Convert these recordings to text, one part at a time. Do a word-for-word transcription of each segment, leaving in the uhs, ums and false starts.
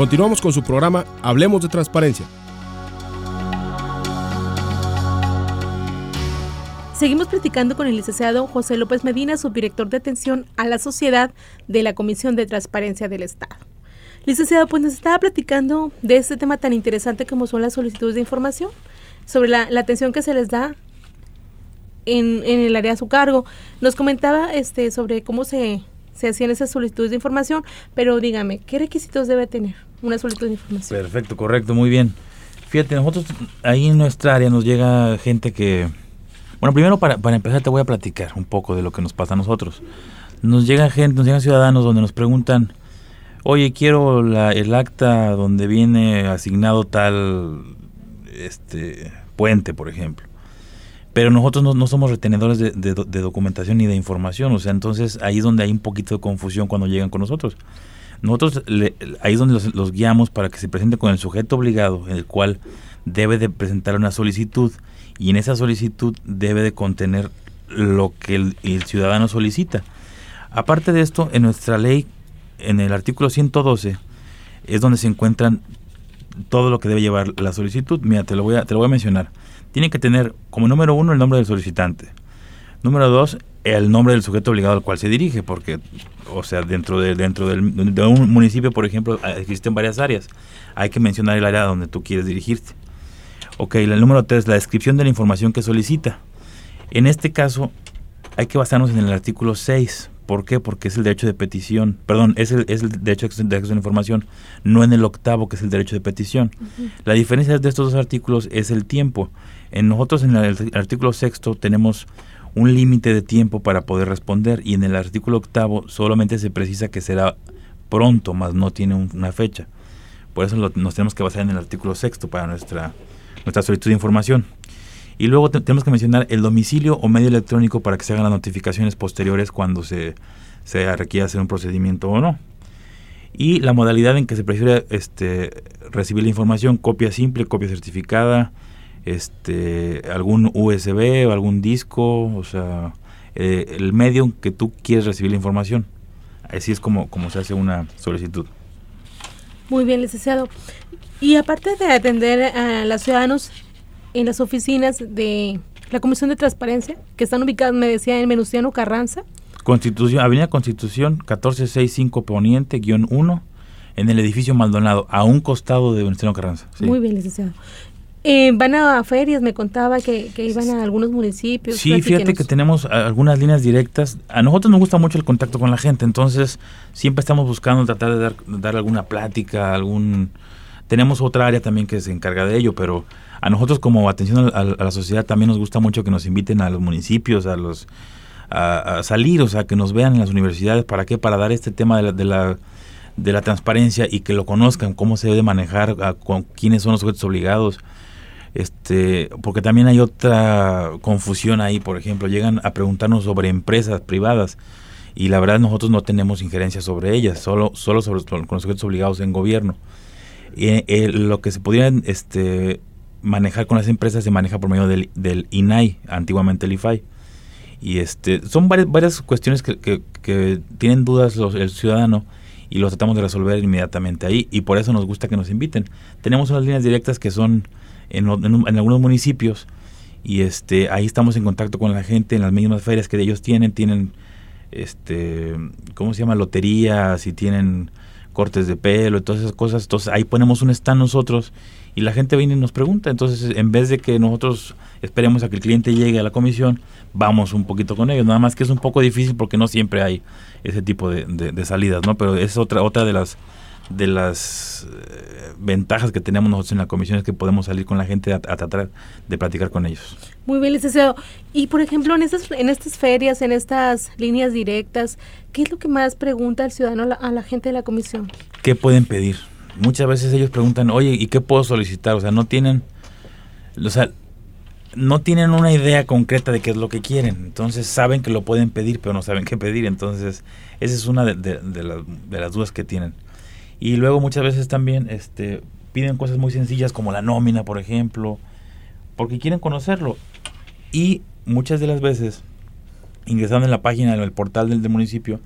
Continuamos con su programa Hablemos de Transparencia. Seguimos platicando con el licenciado José López Medina, subdirector de atención a la sociedad de la Comisión de Transparencia del Estado. Licenciado, pues nos estaba platicando de este tema tan interesante como son las solicitudes de información, sobre la, la atención que se les da en, en el área a su cargo. Nos comentaba este sobre cómo se, se hacían esas solicitudes de información, pero dígame, ¿qué requisitos debe tener una solicitud de información? Perfecto, correcto, muy bien. Fíjate, nosotros ahí en nuestra área nos llega gente que... Bueno, primero para, para empezar te voy a platicar un poco de lo que nos pasa a nosotros. Nos llega gente, nos llegan ciudadanos donde nos preguntan, oye, quiero la, el acta donde viene asignado tal este puente, por ejemplo. Pero nosotros no, no somos retenedores de, de, de documentación ni de información, o sea, entonces ahí es donde hay un poquito de confusión cuando llegan con nosotros. Nosotros le, ahí es donde los, los guiamos para que se presente con el sujeto obligado, en el cual debe de presentar una solicitud, y en esa solicitud debe de contener lo que el, el ciudadano solicita. Aparte de esto, en nuestra ley, en el artículo ciento doce, es donde se encuentran todo lo que debe llevar la solicitud. Mira, te lo voy a, te lo voy a mencionar. Tiene que tener como número uno el nombre del solicitante. Número dos, el nombre del sujeto obligado al cual se dirige, porque, o sea, dentro de dentro del, de un municipio, por ejemplo, existen varias áreas. Hay que mencionar el área donde tú quieres dirigirte. Ok, el número tres, la descripción de la información que solicita. En este caso, hay que basarnos en el artículo seis. ¿Por qué? Porque es el derecho de petición. Perdón, es el, es el derecho de acceso a la información, no en el octavo, que es el derecho de petición. Uh-huh. La diferencia de estos dos artículos es el tiempo. En nosotros, en el, el artículo sexto, tenemos un límite de tiempo para poder responder, y en el artículo octavo solamente se precisa que será pronto, más no tiene un, una fecha. Por eso lo, nos tenemos que basar en el artículo sexto para nuestra... nuestra solicitud de información. Y luego te, tenemos que mencionar el domicilio o medio electrónico para que se hagan las notificaciones posteriores cuando se, se requiera hacer un procedimiento o no. Y la modalidad en que se prefiere este, recibir la información, copia simple, copia certificada, este, algún U S B o algún disco, o sea, eh, el medio en que tú quieres recibir la información. Así es como, como se hace una solicitud. Muy bien, licenciado. Y aparte de atender a los ciudadanos en las oficinas de la Comisión de Transparencia, que están ubicadas, me decía, en Venustiano Carranza. Constitución, Avenida Constitución, catorce sesenta y cinco Poniente, guión uno, en el edificio Maldonado, a un costado de Venustiano Carranza. Sí. Muy bien, licenciado. Eh, van a ferias, me contaba que, que iban a algunos municipios. Sí, fíjate que tenemos algunas líneas directas. A nosotros nos gusta mucho el contacto con la gente, entonces siempre estamos buscando tratar de dar, dar alguna plática, algún... Tenemos otra área también que se encarga de ello, pero a nosotros como atención a, a, a la sociedad también nos gusta mucho que nos inviten a los municipios, a los a, a salir, o sea, que nos vean en las universidades. ¿Para qué? Para dar este tema de la, de la, de la transparencia y que lo conozcan, cómo se debe manejar, a, con quiénes son los sujetos obligados. Este, porque también hay otra confusión ahí, por ejemplo, llegan a preguntarnos sobre empresas privadas y la verdad nosotros no tenemos injerencia sobre ellas, solo solo sobre con los sujetos obligados en gobierno. Y, eh, lo que se podría este, manejar con las empresas se maneja por medio del, del I N A I, antiguamente el I F A I. Y este, son varias, varias cuestiones que, que, que tienen dudas los, el ciudadano y los tratamos de resolver inmediatamente ahí, y por eso nos gusta que nos inviten. Tenemos unas líneas directas que son en, en, en algunos municipios, y este ahí estamos en contacto con la gente en las mismas ferias que ellos tienen, tienen este ¿cómo se llama? Loterías, y tienen cortes de pelo y todas esas cosas. Entonces ahí ponemos un stand nosotros y la gente viene y nos pregunta. Entonces, en vez de que nosotros esperemos a que el cliente llegue a la comisión, vamos un poquito con ellos. Nada más que es un poco difícil porque no siempre hay ese tipo de, de, de salidas, ¿no? Pero es otra otra de las de las eh, ventajas que tenemos nosotros en la comisión, es que podemos salir con la gente a, a tratar de platicar con ellos. Muy bien, licenciado. Y por ejemplo, en estas en estas ferias, en estas líneas directas, ¿qué es lo que más pregunta el ciudadano a la, a la gente de la comisión? ¿Qué pueden pedir? Muchas veces ellos preguntan, oye, ¿y qué puedo solicitar? O sea, no tienen, o sea, no tienen una idea concreta de qué es lo que quieren. Entonces saben que lo pueden pedir, pero no saben qué pedir. Entonces, esa es una de, de, de, la, de las dudas que tienen. Y luego muchas veces también este, piden cosas muy sencillas como la nómina, por ejemplo, porque quieren conocerlo. Y muchas de las veces, ingresando en la página, en el portal del, del municipio,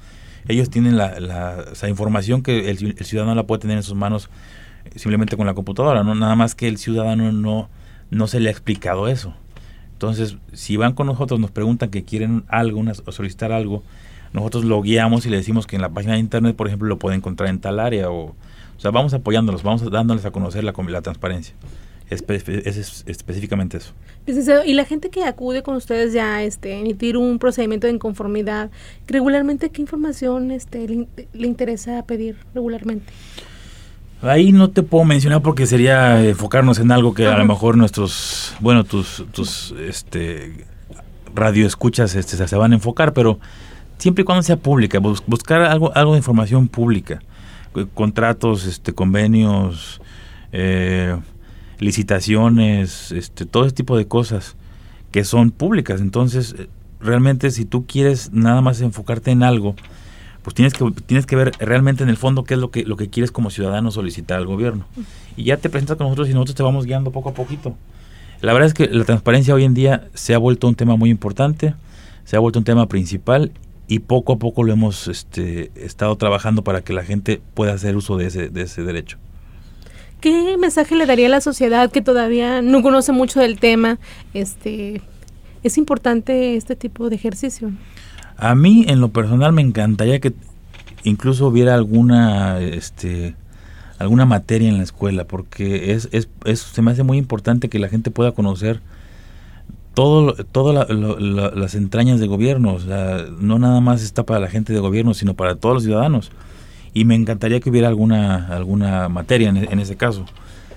ellos tienen la, la esa información que el, el ciudadano la puede tener en sus manos simplemente con la computadora, no nada más que el ciudadano no no se le ha explicado eso. Entonces, si van con nosotros, nos preguntan que quieren algo, una, o solicitar algo, nosotros lo guiamos y le decimos que en la página de internet, por ejemplo, lo pueden encontrar en tal área, o, o sea, vamos apoyándolos, vamos dándoles a conocer la, la transparencia. Espe es, es específicamente eso. Y la gente que acude con ustedes ya este, emitir un procedimiento de inconformidad, regularmente, ¿qué información este, le, le interesa pedir regularmente? Ahí no te puedo mencionar porque sería enfocarnos en algo que uh-huh. a lo mejor nuestros, bueno, tus, tus, este, radioescuchas este, se van a enfocar, pero siempre y cuando sea pública, bus buscar algo, algo de información pública, contratos, este, convenios, eh, licitaciones, este, todo ese tipo de cosas que son públicas. Entonces, realmente, si tú quieres nada más enfocarte en algo, pues tienes que tienes que ver realmente en el fondo qué es lo que lo que quieres como ciudadano solicitar al gobierno. Y ya te presentas con nosotros y nosotros te vamos guiando poco a poquito. La verdad es que la transparencia hoy en día se ha vuelto un tema muy importante, se ha vuelto un tema principal y poco a poco lo hemos este, estado trabajando para que la gente pueda hacer uso de ese, de ese derecho. ¿Qué mensaje le daría a la sociedad que todavía no conoce mucho del tema? Este, ¿es importante este tipo de ejercicio? A mí, en lo personal, me encantaría que incluso hubiera alguna este alguna materia en la escuela, porque es, es, es se me hace muy importante que la gente pueda conocer todo todas la, la, las entrañas de gobierno. O sea, no nada más está para la gente de gobierno, sino para todos los ciudadanos. Y me encantaría que hubiera alguna alguna materia en, en ese caso.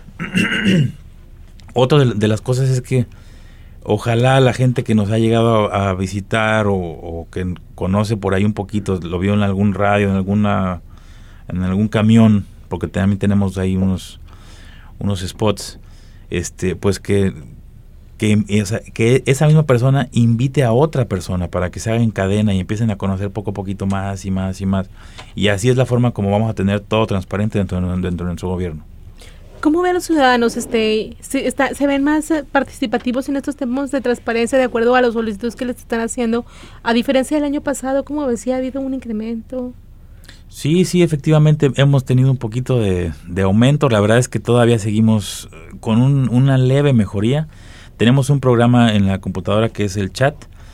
Otra de, de las cosas es que ojalá la gente que nos ha llegado a, a visitar o, o que conoce por ahí un poquito, lo vio en algún radio, en alguna en algún camión, porque también tenemos ahí unos unos spots, este, pues que que esa, que esa misma persona invite a otra persona para que se haga en cadena y empiecen a conocer poco a poquito más y más y más. Y así es la forma como vamos a tener todo transparente dentro, dentro de nuestro gobierno. ¿Cómo ven los ciudadanos? Este, se, está, ¿Se ven más participativos en estos temas de transparencia de acuerdo a los solicitudes que les están haciendo? A diferencia del año pasado, ¿cómo ves? ¿Sí ha habido un incremento? Sí, sí, efectivamente hemos tenido un poquito de, de aumento. La verdad es que todavía seguimos con un, una leve mejoría. Tenemos un programa en la computadora que es el chat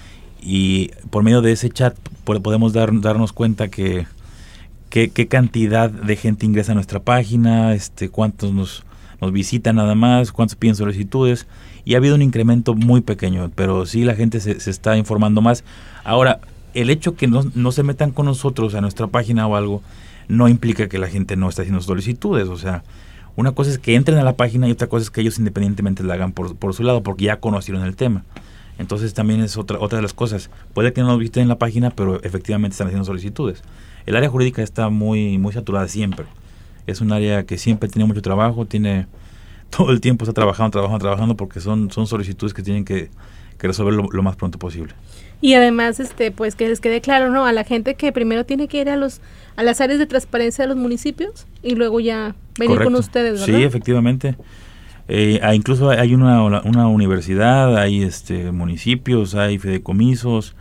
y por medio de ese chat podemos dar, darnos cuenta que qué, qué cantidad de gente ingresa a nuestra página, este, cuántos nos, nos visitan nada más, cuántos piden solicitudes, y ha habido un incremento muy pequeño, pero sí la gente se, se está informando más. Ahora, el hecho que no, no se metan con nosotros a nuestra página o algo, no implica que la gente no está haciendo solicitudes. O sea, una cosa es que entren a la página y otra cosa es que ellos independientemente la hagan por, por su lado, porque ya conocieron el tema. Entonces también es otra otra de las cosas. Puede que no lo visiten en la página, pero efectivamente están haciendo solicitudes. El área jurídica está muy muy saturada siempre. Es un área que siempre tiene mucho trabajo, tiene todo el tiempo está trabajando, trabajando, trabajando, porque son son solicitudes que tienen que, que resolver lo, lo más pronto posible. Y además, este, pues que les quede claro, ¿no? A la gente que primero tiene que ir a los a las áreas de transparencia de los municipios y luego ya venir Correcto. Con ustedes, ¿verdad? Sí, efectivamente. Eh, incluso hay una, una universidad, hay este municipios, hay fideicomisos.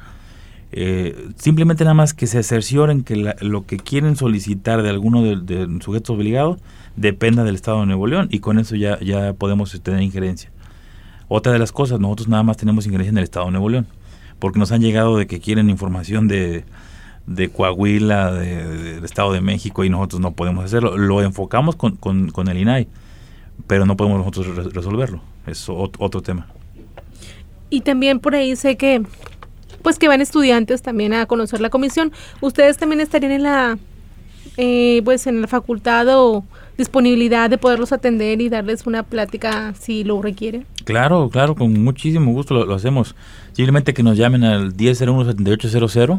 Eh, simplemente nada más que se cercioren que la, lo que quieren solicitar de alguno de, de sujetos obligados dependa del Estado de Nuevo León, y con eso ya, ya podemos tener injerencia. Otra de las cosas, nosotros nada más tenemos injerencia en el Estado de Nuevo León, porque nos han llegado de que quieren información de, de Coahuila, de, de, del Estado de México, y nosotros no podemos hacerlo. Lo enfocamos con, con, con el I N A I, pero no podemos nosotros re- resolverlo. Es ot- otro tema. Y también por ahí sé que pues que van estudiantes también a conocer la comisión. ¿Ustedes también estarían en la eh, pues en la facultad o disponibilidad de poderlos atender y darles una plática si lo requieren? Claro, claro, con muchísimo gusto lo, lo hacemos. Simplemente que nos llamen al diez cero uno setenta y ocho cero cero.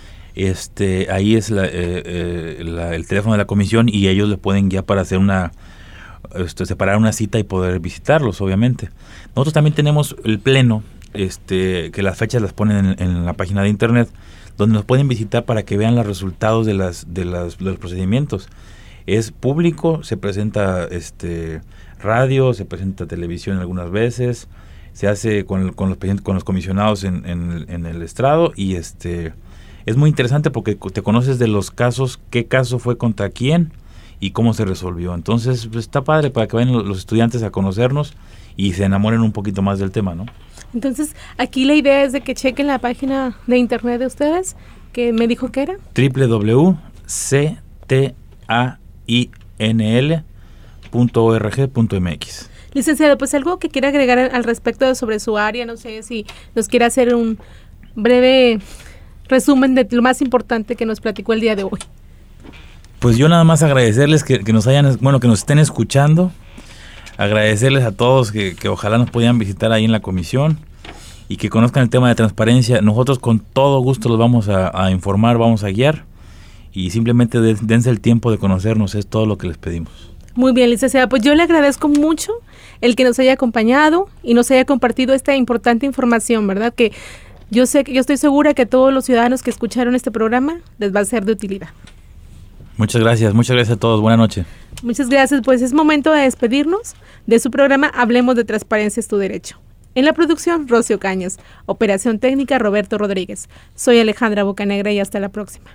Este, ahí es la, eh, eh, la, el teléfono de la comisión, y ellos le pueden guiar para hacer una este, separar una cita y poder visitarlos, obviamente. Nosotros también tenemos el pleno, este, que las fechas las ponen en, en la página de internet, donde nos pueden visitar para que vean los resultados de las de, las, de los procedimientos. Es público, se presenta este radio, se presenta televisión algunas veces, se hace con, con los con los comisionados en, en, en el estrado, y este es muy interesante porque te conoces de los casos, qué caso fue contra quién y cómo se resolvió. Entonces, pues, está padre para que vayan los estudiantes a conocernos y se enamoren un poquito más del tema, ¿no? Entonces, aquí la idea es de que chequen la página de internet de ustedes, que me dijo que era doble u doble u doble u punto c t a i n l punto org punto m x. Licenciado, pues algo que quiera agregar al respecto de sobre su área, no sé si nos quiere hacer un breve resumen de lo más importante que nos platicó el día de hoy. Pues yo nada más agradecerles que, que nos hayan, bueno, que nos estén escuchando, agradecerles a todos que, que ojalá nos puedan visitar ahí en la comisión y que conozcan el tema de transparencia. Nosotros con todo gusto los vamos a, a informar, vamos a guiar y simplemente de, dense el tiempo de conocernos, es todo lo que les pedimos. Muy bien, licenciada, pues yo le agradezco mucho el que nos haya acompañado y nos haya compartido esta importante información, ¿verdad? Que yo sé, yo estoy segura que a todos los ciudadanos que escucharon este programa les va a ser de utilidad. Muchas gracias, muchas gracias a todos, buenas noches. Muchas gracias, pues es momento de despedirnos de su programa Hablemos de Transparencia es tu Derecho. En la producción, Rocio Cañas, operación técnica, Roberto Rodríguez. Soy Alejandra Bocanegra y hasta la próxima.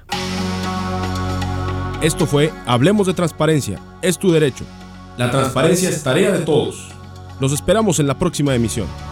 Esto fue Hablemos de Transparencia, es tu derecho. La transparencia es tarea de todos. Los esperamos en la próxima emisión.